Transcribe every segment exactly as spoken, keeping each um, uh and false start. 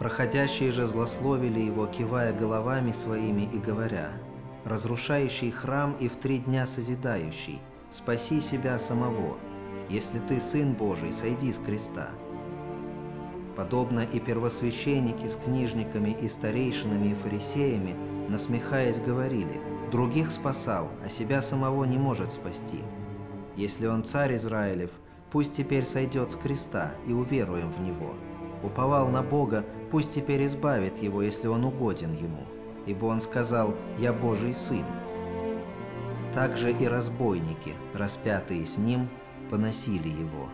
Проходящие же злословили его, кивая головами своими и говоря: «Разрушающий храм и в три дня созидающий, спаси себя самого. Если ты Сын Божий, сойди с креста». Подобно и первосвященники с книжниками и старейшинами и фарисеями, насмехаясь, говорили: «Других спасал, а себя самого не может спасти. Если он царь Израилев, пусть теперь сойдет с креста, и уверуем в него. Уповал на Бога, пусть теперь избавит его, если он угоден ему. Ибо он сказал: «Я Божий Сын». Также и разбойники, распятые с ним, поносили его.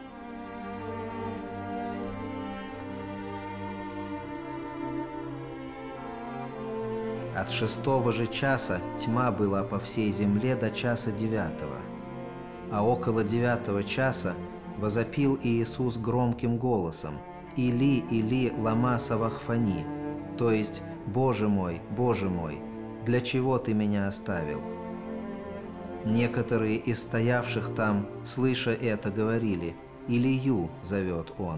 От шестого же часа тьма была по всей земле до часа девятого. А около девятого часа возопил Иисус громким голосом: «Или, Или, лама савахфани», то есть: «Боже мой, Боже мой, для чего ты меня оставил?» Некоторые из стоявших там, слыша это, говорили: «Илию зовет он».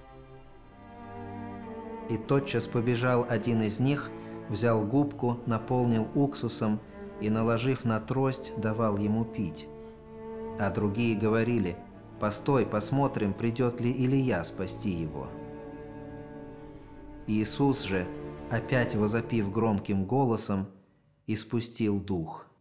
И тотчас побежал один из них, взял губку, наполнил уксусом и, наложив на трость, давал ему пить. А другие говорили: «Постой, посмотрим, придет ли Илия спасти его». Иисус же, опять возопив громким голосом, испустил дух.